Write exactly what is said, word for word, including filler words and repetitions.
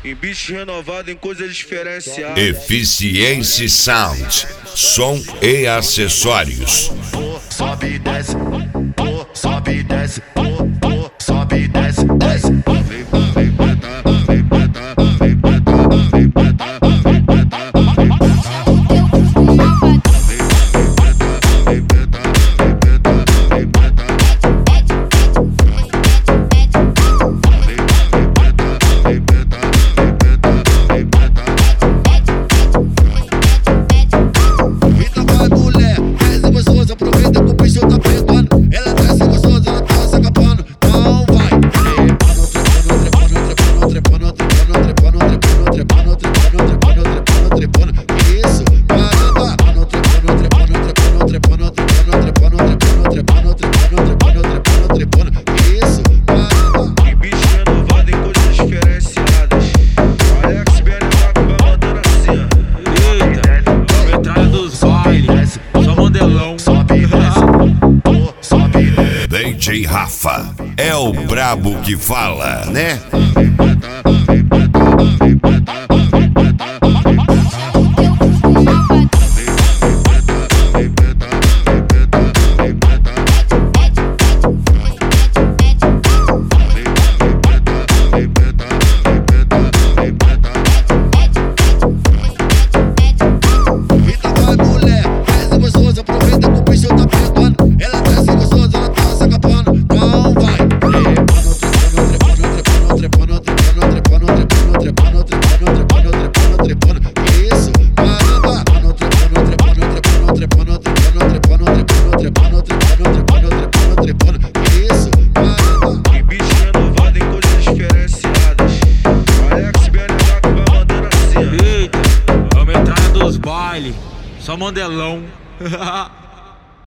Em bicho renovado, em coisas diferenciadas. Eficiência Sound, som e acessórios. Sobe e desce, sobe e desce, sobe e desce, desce. Vem, vem, preta, vem, preta, vem, preta, vem, preta, vem, preta, vem, D J Rafa é o brabo que fala, né? Só modelão.